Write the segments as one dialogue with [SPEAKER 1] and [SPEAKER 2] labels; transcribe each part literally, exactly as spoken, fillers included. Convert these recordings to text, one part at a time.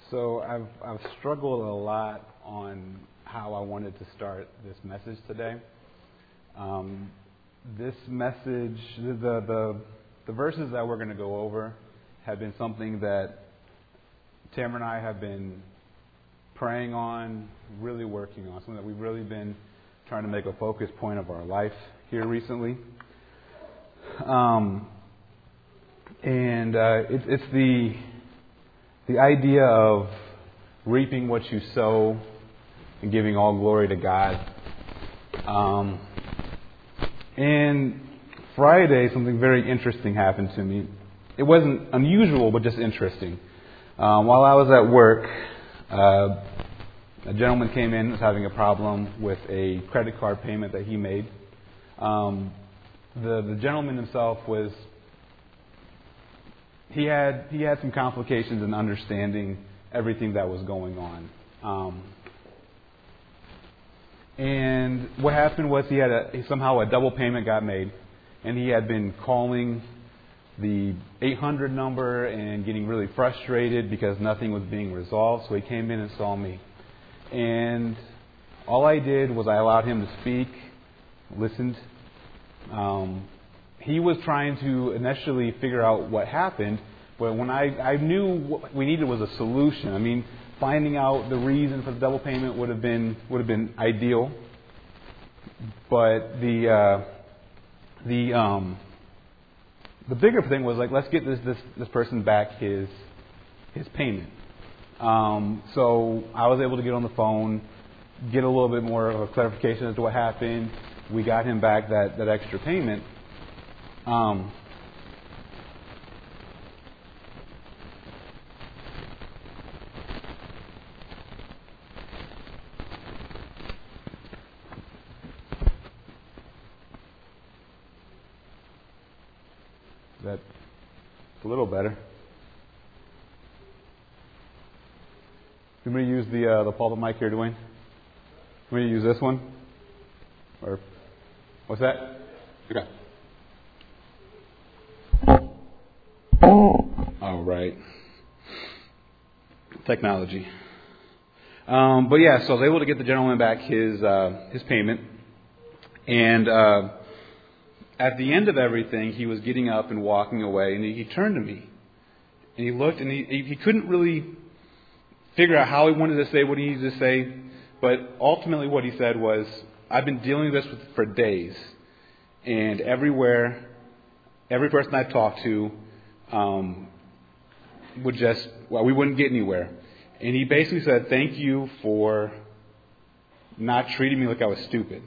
[SPEAKER 1] So I've I've struggled a lot on how I wanted to start this message today. Um, this message, the, the the verses that we're going to go over, have been something that Tamara and I have been praying on, really working on, something that we've really been trying to make a focus point of our life here recently. Um, and uh, it, it's the the idea of reaping what you sow and giving all glory to God. Um, and Friday, something very interesting happened to me. It wasn't unusual, but just interesting. Um, while I was at work, uh, a gentleman came in, was having a problem with a credit card payment that he made. Um, the the gentleman himself was he had he had some complications in understanding everything that was going on. Um, and what happened was he had a somehow a double payment got made, and he had been calling the eight hundred number and getting really frustrated because nothing was being resolved. So he came in and saw me. And all I did was I allowed him to speak, listened. Um, he was trying to initially figure out what happened, but when I, I knew what we needed was a solution. I mean, finding out the reason for the double payment would have been would have been ideal. But the uh, the um, the bigger thing was like, let's get this this, this person back his his payment. Um, so I was able to get on the phone, get a little bit more of a clarification as to what happened. We got him back that, that extra payment. Um, that's a little better. You want me to use the uh, the pulpit mic here, Dwayne? You want me to use this one? Or what's that? Okay. All right. Technology. Um, but yeah, so I was able to get the gentleman back his uh, his payment, and uh, at the end of everything, he was getting up and walking away, and he, he turned to me, and he looked, and he he couldn't really figure out how he wanted to say what he needed to say, but ultimately what he said was, I've been dealing with this for days, and everywhere, every person I talked to um, would just, well, we wouldn't get anywhere. And he basically said, thank you for not treating me like I was stupid.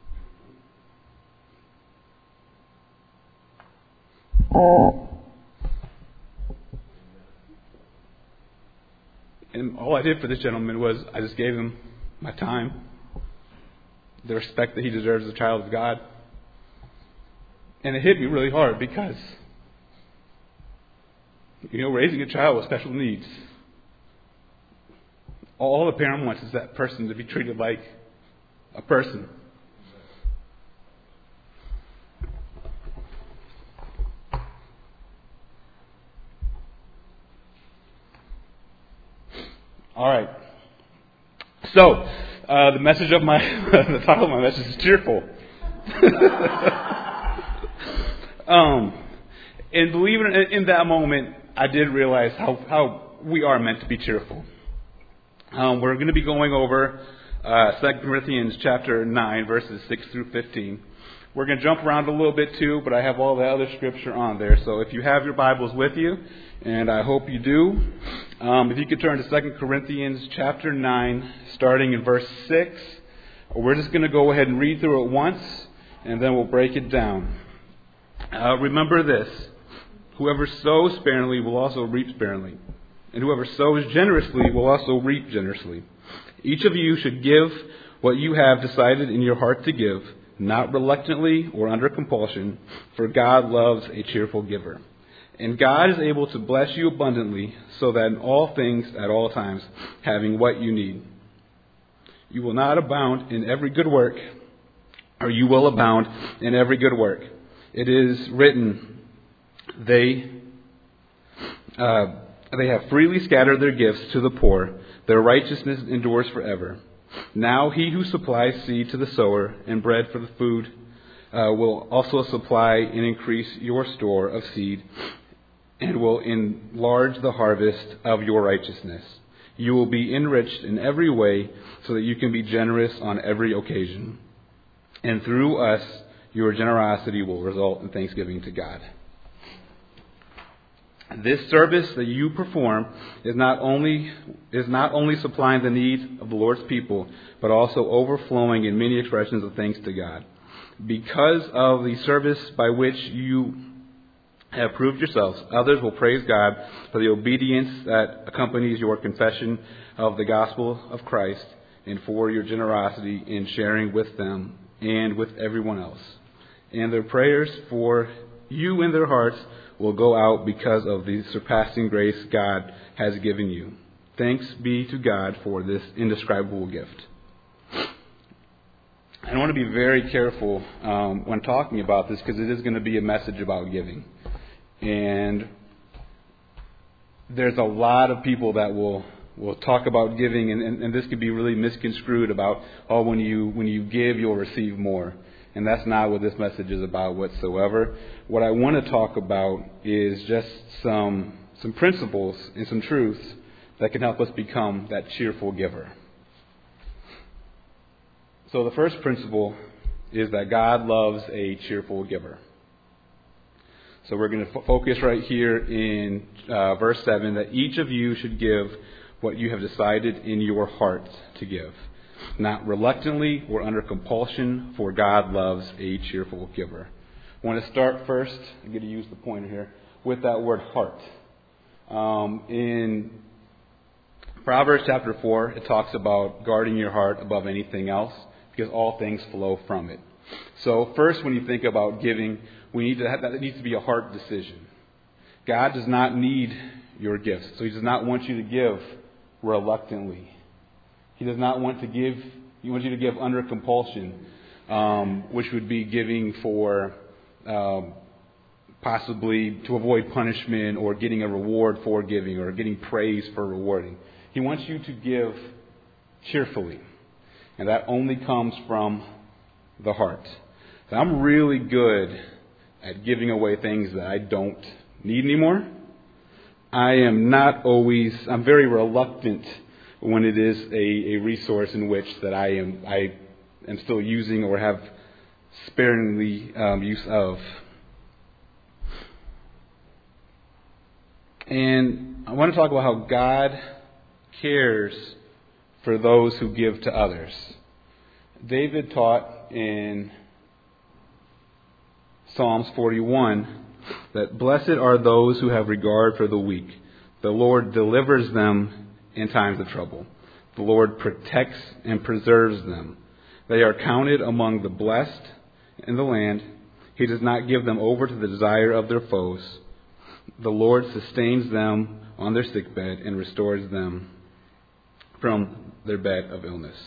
[SPEAKER 1] And all I did for this gentleman was I just gave him my time, the respect that he deserves as a child of God. And it hit me really hard because, you know, raising a child with special needs, all the parent wants is that person to be treated like a person. All right. So, uh, the message of my, the title of my message is cheerful. um, and believe it, in, in that moment, I did realize how, how we are meant to be cheerful. Um, we're going to be going over uh, Second Corinthians chapter nine, verses six through fifteen. We're going to jump around a little bit too, but I have all the other scripture on there. So if you have your Bibles with you, and I hope you do, um, if you could turn to Second Corinthians chapter nine, starting in verse six. We're just going to go ahead and read through it once, and then we'll break it down. Uh, remember this: whoever sows sparingly will also reap sparingly, and whoever sows generously will also reap generously. Each of you should give what you have decided in your heart to give, not reluctantly or under compulsion, for God loves a cheerful giver. And God is able to bless you abundantly, so that in all things, at all times, having what you need, you will not abound in every good work, or you will abound in every good work. It is written, they, uh, They have freely scattered their gifts to the poor. Their righteousness endures forever. Now he who supplies seed to the sower and bread for the food uh, will also supply and increase your store of seed and will enlarge the harvest of your righteousness. You will be enriched in every way so that you can be generous on every occasion. And through us, your generosity will result in thanksgiving to God. This service that you perform is not only is not only supplying the needs of the Lord's people, but also overflowing in many expressions of thanks to God. Because of the service by which you have proved yourselves, others will praise God for the obedience that accompanies your confession of the gospel of Christ and for your generosity in sharing with them and with everyone else. And their prayers for you in their hearts will go out because of the surpassing grace God has given you. Thanks be to God for this indescribable gift. I want to be very careful um, when talking about this because it is going to be a message about giving. And there's a lot of people that will will talk about giving, and, and, and this could be really misconstrued about, oh, when you when you give, you'll receive more. And that's not what this message is about whatsoever. What I want to talk about is just some some principles and some truths that can help us become that cheerful giver. So the first principle is that God loves a cheerful giver. So we're going to f- focus right here in uh, verse seven, that each of you should give what you have decided in your heart to give, not reluctantly or under compulsion, for God loves a cheerful giver. I want to start first, I'm going to use the pointer here, with that word heart. Um, in Proverbs chapter four, it talks about guarding your heart above anything else, because all things flow from it. So first, when you think about giving, we need to have, that needs to be a heart decision. God does not need your gifts, so He does not want you to give reluctantly. He does not want to give. He wants you to give under compulsion, um, which would be giving for um, possibly to avoid punishment or getting a reward for giving or getting praise for rewarding. He wants you to give cheerfully, and that only comes from the heart. So I'm really good at giving away things that I don't need anymore. I am not always, I'm very reluctant when it is a, a resource in which that I am I am still using or have sparingly um, use of. And I want to talk about how God cares for those who give to others. David taught in Psalms forty-one that blessed are those who have regard for the weak. The Lord delivers them in times of trouble. The Lord protects and preserves them. They are counted among the blessed in the land. He does not give them over to the desire of their foes. The Lord sustains them on their sickbed and restores them from their bed of illness.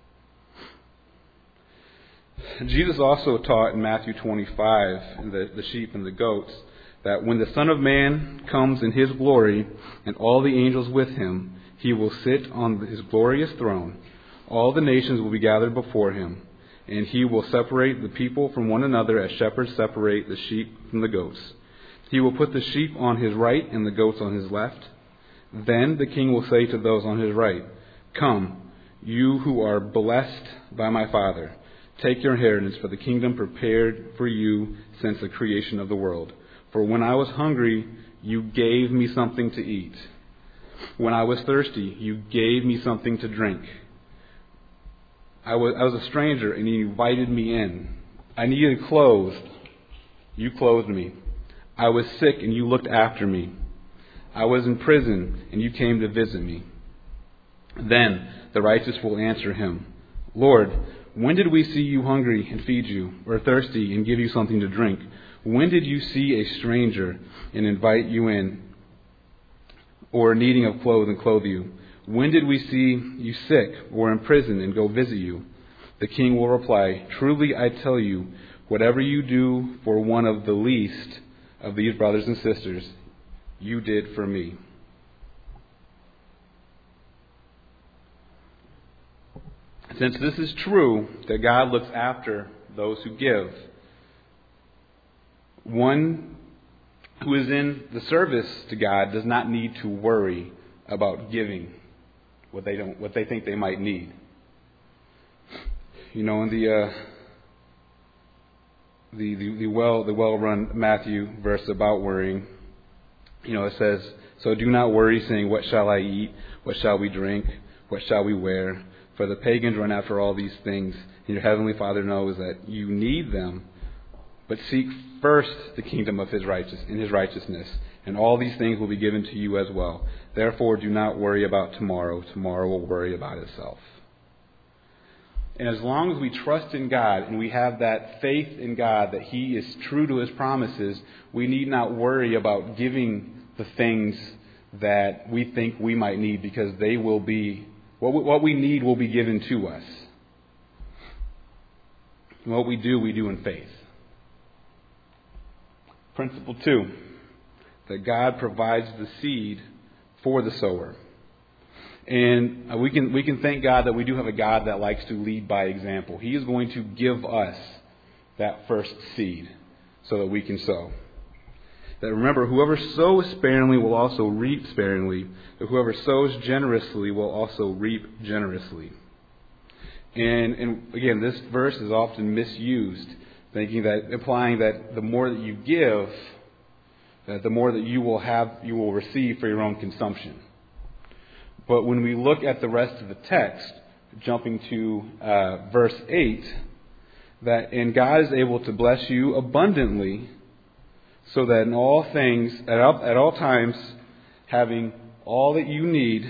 [SPEAKER 1] Jesus also taught in Matthew twenty-five, in the, the sheep and the goats, that when the Son of Man comes in His glory and all the angels with Him, He will sit on His glorious throne. All the nations will be gathered before Him, and He will separate the people from one another as shepherds separate the sheep from the goats. He will put the sheep on His right and the goats on His left. Then the King will say to those on His right, "Come, you who are blessed by my Father. Take your inheritance, for the kingdom prepared for you since the creation of the world. For when I was hungry, you gave me something to eat. When I was thirsty, you gave me something to drink. I was, I was a stranger, and you invited me in. I needed clothes. You clothed me. I was sick, and you looked after me. I was in prison, and you came to visit me." Then the righteous will answer Him, "Lord, when did we see you hungry and feed you, or thirsty and give you something to drink? When did you see a stranger and invite you in, or needing of clothes and clothe you? When did we see you sick or in prison and go visit you?" The King will reply, "Truly I tell you, whatever you do for one of the least of these brothers and sisters, you did for me." Since this is true, that God looks after those who give, one who is in the service to God does not need to worry about giving what they don't, what they think they might need. You know, in the uh, the, the the well the well-run Matthew verse about worrying, you know, it says, "So do not worry, saying, 'What shall I eat? What shall we drink? What shall we wear?' For the pagans run after all these things, and your heavenly Father knows that you need them. But seek first the kingdom of His righteous in His righteousness, and all these things will be given to you as well. Therefore, do not worry about tomorrow. Tomorrow will worry about itself." And as long as we trust in God and we have that faith in God that He is true to His promises, we need not worry about giving the things that we think we might need, because they will be, what we, what we need will be given to us. And what we do, we do in faith. Principle two, that God provides the seed for the sower. And we can we can thank God that we do have a God that likes to lead by example. He is going to give us that first seed so that we can sow. That remember, whoever sows sparingly will also reap sparingly, but whoever sows generously will also reap generously. And, and again, this verse is often misused, thinking that, implying that the more that you give, that the more that you will have, you will receive for your own consumption. But when we look at the rest of the text, jumping to uh, verse eight, that and God is able to bless you abundantly, so that in all things, at all, at all times, having all that you need,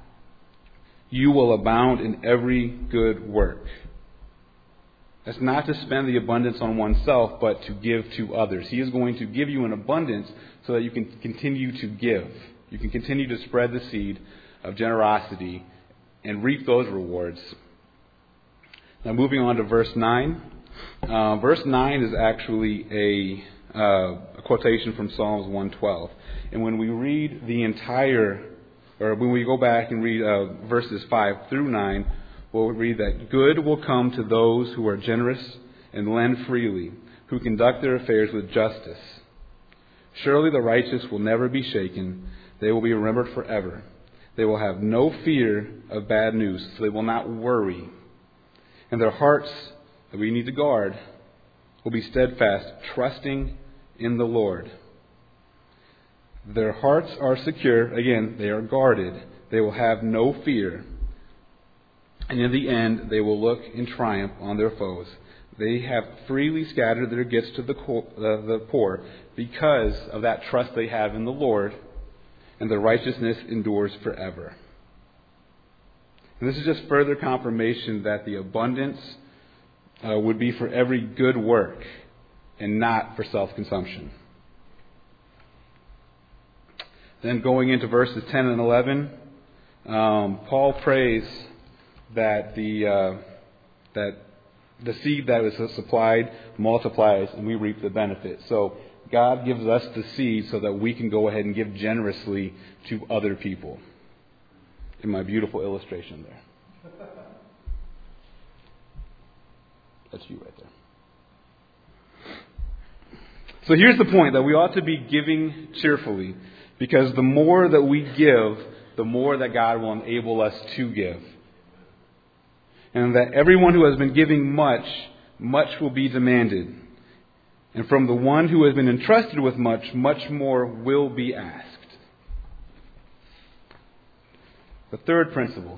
[SPEAKER 1] you will abound in every good work. That's not to spend the abundance on oneself, but to give to others. He is going to give you an abundance so that you can continue to give. You can continue to spread the seed of generosity and reap those rewards. Now, moving on to verse nine. Uh, verse nine is actually a, uh, a quotation from Psalms one twelve. And when we read the entire, or when we go back and read uh, verses five through nine, we'll read that good will come to those who are generous and lend freely, who conduct their affairs with justice. Surely the righteous will never be shaken. They will be remembered forever. They will have no fear of bad news, so they will not worry. And their hearts, that we need to guard, will be steadfast, trusting in the Lord. Their hearts are secure. Again, they are guarded. They will have no fear. And in the end, they will look in triumph on their foes. They have freely scattered their gifts to the poor because of that trust they have in the Lord, and their righteousness endures forever. And this is just further confirmation that the abundance uh, would be for every good work and not for self-consumption. Then going into verses ten and eleven, um, Paul prays that the uh, that the seed that is supplied multiplies and we reap the benefit. So God gives us the seed so that we can go ahead and give generously to other people. In my beautiful illustration there. That's you right there. So here's the point, that we ought to be giving cheerfully, because the more that we give, the more that God will enable us to give. And that everyone who has been giving much, much will be demanded. And from the one who has been entrusted with much, much more will be asked. The third principle,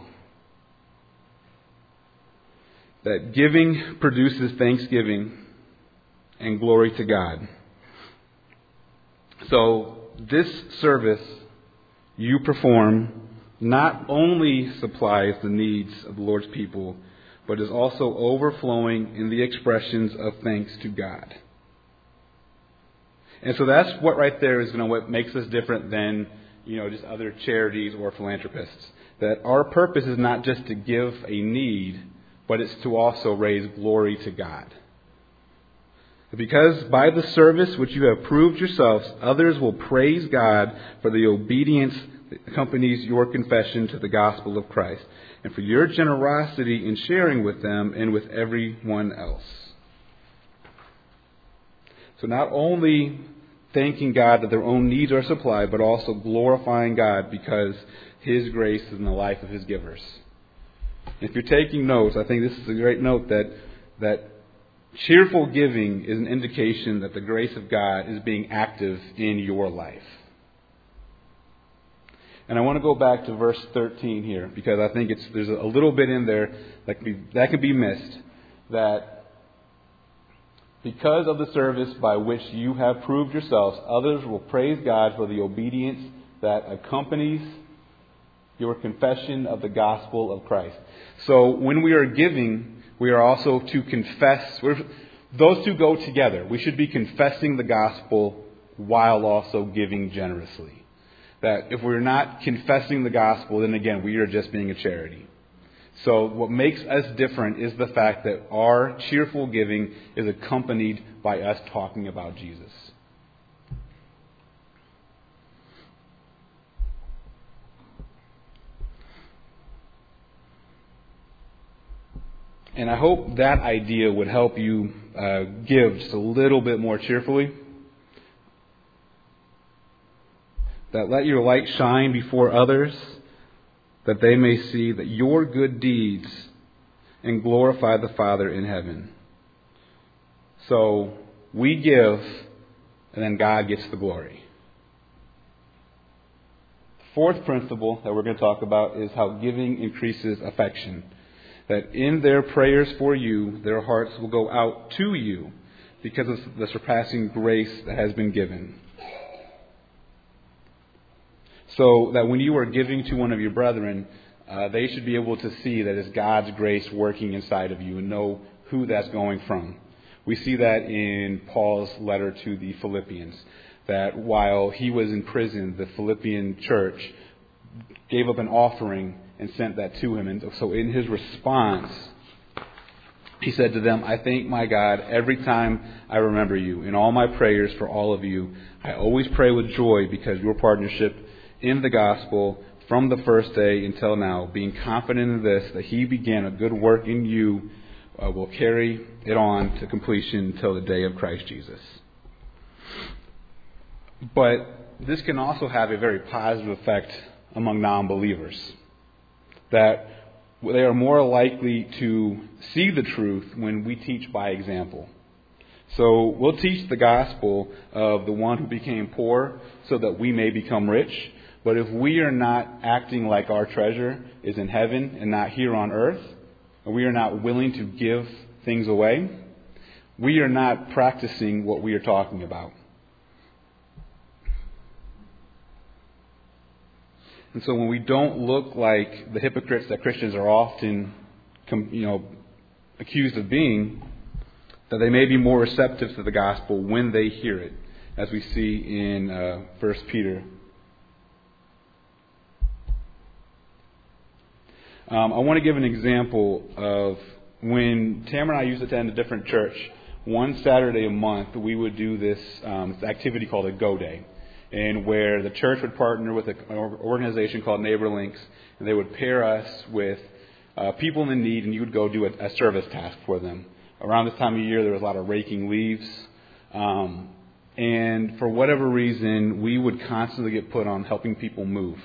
[SPEAKER 1] that giving produces thanksgiving and glory to God. So this service you perform not only supplies the needs of the Lord's people, but is also overflowing in the expressions of thanks to God. And so that's what right there is, you know, what makes us different than, you know, just other charities or philanthropists. That our purpose is not just to give a need, but it's to also raise glory to God. Because by the service which you have proved yourselves, others will praise God for the obedience accompanies your confession to the gospel of Christ, and for your generosity in sharing with them and with everyone else. So not only thanking God that their own needs are supplied, but also glorifying God because His grace is in the life of His givers. If you're taking notes, I think this is a great note that that cheerful giving is an indication that the grace of God is being active in your life. And I want to go back to verse thirteen here because I think it's there's a little bit in there that can be, that can be missed. That because of the service by which you have proved yourselves, others will praise God for the obedience that accompanies your confession of the gospel of Christ. So when we are giving, we are also to confess. We're, those two go together. We should be confessing the gospel while also giving generously. That if we're not confessing the gospel, then again, we are just being a charity. So what makes us different is the fact that our cheerful giving is accompanied by us talking about Jesus. And I hope that idea would help you uh, give just a little bit more cheerfully. That let your light shine before others, that they may see that your good deeds and glorify the Father in heaven. So we give, and then God gets the glory. The fourth principle that we're going to talk about is how giving increases affection. That in their prayers for you, their hearts will go out to you because of the surpassing grace that has been given. So that when you are giving to one of your brethren, uh, they should be able to see that it's God's grace working inside of you and know who that's going from. We see that in Paul's letter to the Philippians, that while he was in prison, the Philippian church gave up an offering and sent that to him. And so in his response, he said to them, I thank my God every time I remember you. In all my prayers for all of you, I always pray with joy because your partnership in the gospel from the first day until now, being confident in this, that He began a good work in you, uh, will carry it on to completion until the day of Christ Jesus. But this can also have a very positive effect among non-believers. That they are more likely to see the truth when we teach by example. So we'll teach the gospel of the one who became poor so that we may become rich. But if we are not acting like our treasure is in heaven and not here on earth, and we are not willing to give things away, we are not practicing what we are talking about. And so when we don't look like the hypocrites that Christians are often, you know, accused of being, that they may be more receptive to the gospel when they hear it, as we see in uh, First Peter. Um, I want to give an example of when Tamara and I used to attend a different church. One Saturday a month, we would do this um, activity called a Go Day, and where the church would partner with an organization called Neighbor Links, and they would pair us with uh, people in need, and you would go do a, a service task for them. Around this time of year, there was a lot of raking leaves, um, and for whatever reason, we would constantly get put on helping people move.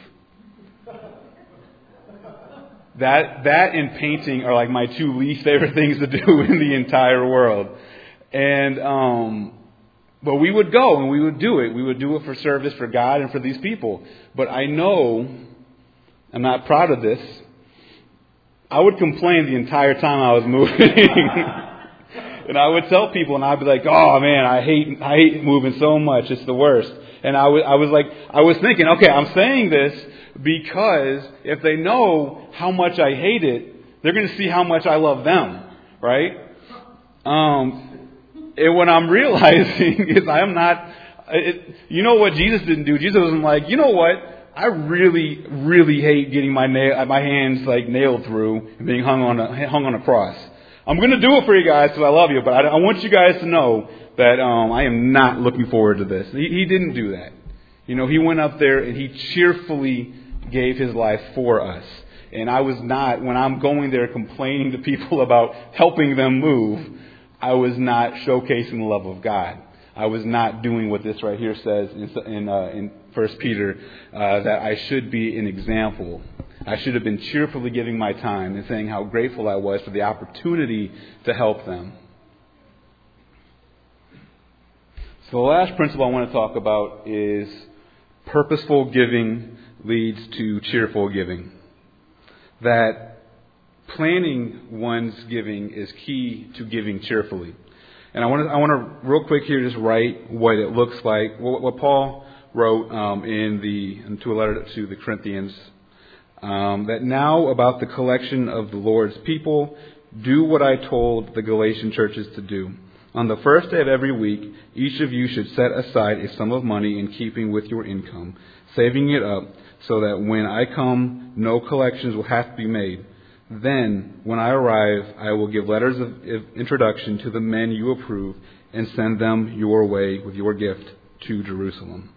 [SPEAKER 1] That that and painting are like my two least favorite things to do in the entire world. And um, but we would go and we would do it. We would do it for service for God and for these people. But I know, I'm not proud of this, I would complain the entire time I was moving. And I would tell people, and I'd be like, oh man, I hate I hate moving so much. It's the worst. And I was, I was like, I was thinking, okay, I'm saying this because if they know how much I hate it, they're going to see how much I love them, right? Um, and what I'm realizing is I'm not, it, you know what Jesus didn't do? Jesus wasn't like, you know what? I really, really hate getting my nail, my hands like nailed through and being hung on a, hung on a cross. I'm going to do it for you guys because I love you, but I, I want you guys to know that um, I am not looking forward to this. He, he didn't do that. You know, he went up there and he cheerfully gave his life for us. And I was not, when I'm going there complaining to people about helping them move, I was not showcasing the love of God. I was not doing what this right here says in, in, uh, in First Peter, uh, that I should be an example. I should have been cheerfully giving my time and saying how grateful I was for the opportunity to help them. So the last principle I want to talk about is purposeful giving leads to cheerful giving. That planning one's giving is key to giving cheerfully. And I want to, I want to real quick here just write what it looks like, what, what Paul wrote um, in the into a letter to the Corinthians. Um, that now about the collection of the Lord's people, do what I told the Galatian churches to do. On the first day of every week, each of you should set aside a sum of money in keeping with your income, saving it up so that when I come, no collections will have to be made. Then, when I arrive, I will give letters of introduction to the men you approve and send them your way with your gift to Jerusalem.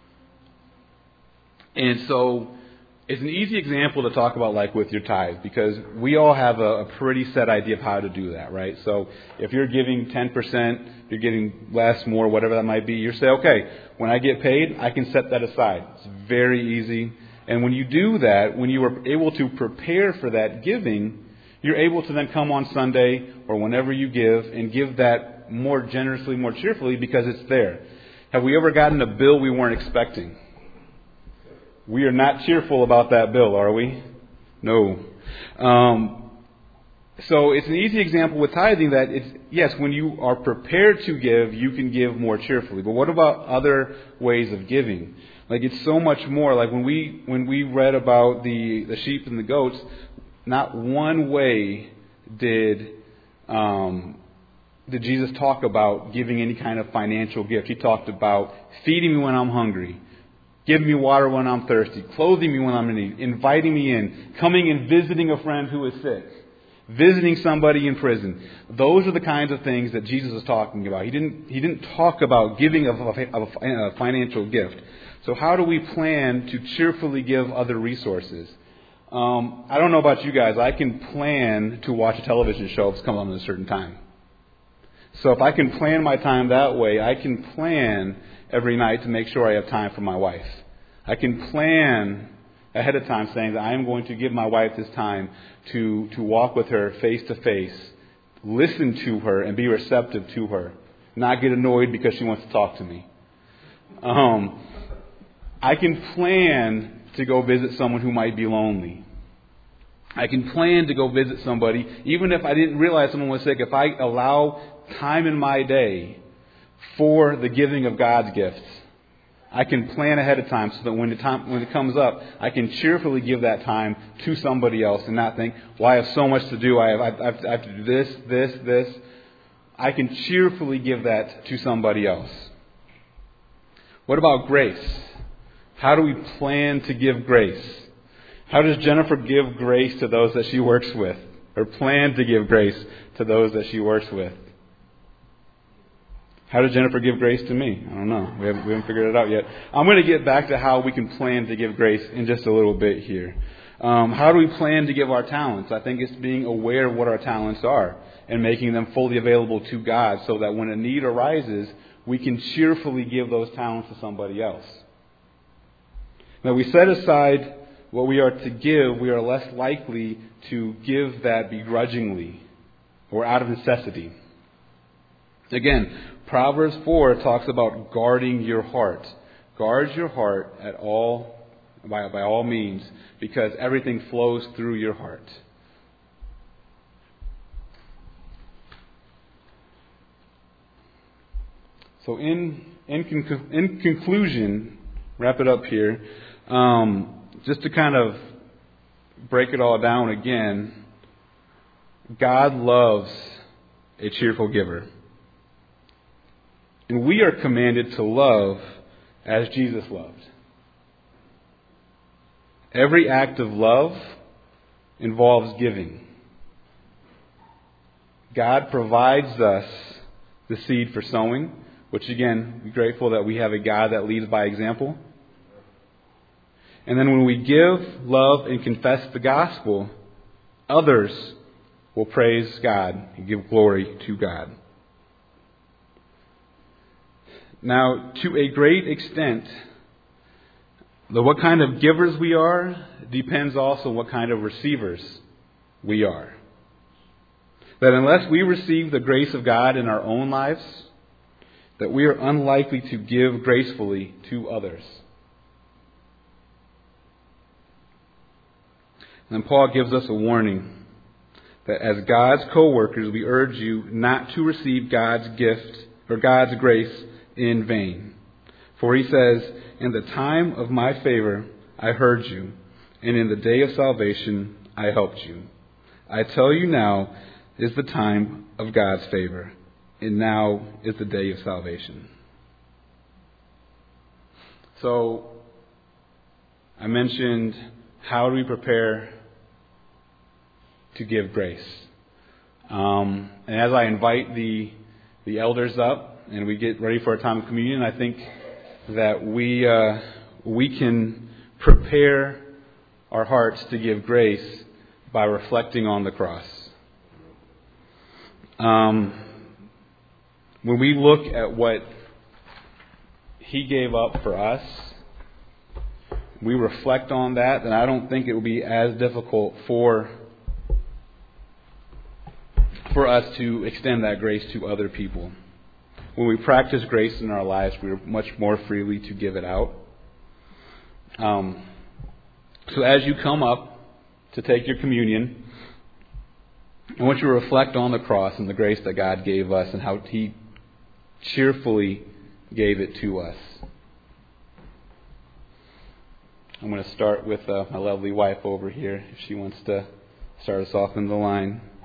[SPEAKER 1] And so, it's an easy example to talk about, like with your tithe, because we all have a, a pretty set idea of how to do that, right? So if you're giving ten percent, you're getting less, more, whatever that might be, you say, okay, when I get paid, I can set that aside. It's very easy. And when you do that, when you are able to prepare for that giving, you're able to then come on Sunday or whenever you give and give that more generously, more cheerfully because it's there. Have we ever gotten a bill we weren't expecting? We are not cheerful about that bill, are we? No. Um, so it's an easy example with tithing that it's, yes, when you are prepared to give, you can give more cheerfully. But what about other ways of giving? Like it's so much more. Like when we when we read about the, the sheep and the goats, not one way did um, did Jesus talk about giving any kind of financial gift. He talked about feeding me when I'm hungry, giving me water when I'm thirsty, clothing me when I'm in need, inviting me in, coming and visiting a friend who is sick, visiting somebody in prison. Those are the kinds of things that Jesus was talking about. He didn't He didn't talk about giving of a, of a financial gift. So how do we plan to cheerfully give other resources? Um, I don't know about you guys. I can plan to watch a television show if it's come on at a certain time. So if I can plan my time that way, I can plan every night to make sure I have time for my wife. I can plan ahead of time saying that I am going to give my wife this time to, to walk with her face to face, listen to her and be receptive to her, not get annoyed because she wants to talk to me. Um, I can plan to go visit someone who might be lonely. I can plan to go visit somebody, even if I didn't realize someone was sick. If I allow time in my day for the giving of God's gifts, I can plan ahead of time so that when the time when it comes up, I can cheerfully give that time to somebody else and not think, well, I have so much to do. I have, I have, I have to do this, this, this. I can cheerfully give that to somebody else. What about grace? How do we plan to give grace? How does Jennifer give grace to those that she works with? Or plan to give grace to those that she works with? How did Jennifer give grace to me? I don't know. We haven't, we haven't figured it out yet. I'm going to get back to how we can plan to give grace in just a little bit here. Um, how do we plan to give our talents? I think it's being aware of what our talents are and making them fully available to God so that when a need arises, we can cheerfully give those talents to somebody else. Now, we set aside what we are to give, we are less likely to give that begrudgingly or out of necessity. Again, Proverbs four talks about guarding your heart. Guard your heart at all, by, by all means, because everything flows through your heart. So in, in, conc- in conclusion, wrap it up here. Um, just to kind of break it all down again, God loves a cheerful giver. And we are commanded to love as Jesus loved. Every act of love involves giving. God provides us the seed for sowing, which again, we're grateful that we have a God that leads by example. And then when we give, love, and confess the gospel, others will praise God and give glory to God. Now, to a great extent, the what kind of givers we are depends also what kind of receivers we are. That unless we receive the grace of God in our own lives, that we are unlikely to give gracefully to others. And Paul gives us a warning that as God's co-workers, we urge you not to receive God's gift or God's grace in vain. For he says, in the time of my favor I heard you, and in the day of salvation I helped you. I tell you now is the time of God's favor, and now is the day of salvation. So, I mentioned how do we prepare to give grace. Um, and as I invite the the elders up and we get ready for a time of communion, I think that we uh, we can prepare our hearts to give grace by reflecting on the cross. Um, when we look at what He gave up for us, we reflect on that, then I don't think it will be as difficult for for us to extend that grace to other people. When we practice grace in our lives, we are much more freely to give it out. Um, so as you come up to take your communion, I want you to reflect on the cross and the grace that God gave us and how He cheerfully gave it to us. I'm going to start with uh, my lovely wife over here, if she wants to start us off in the line.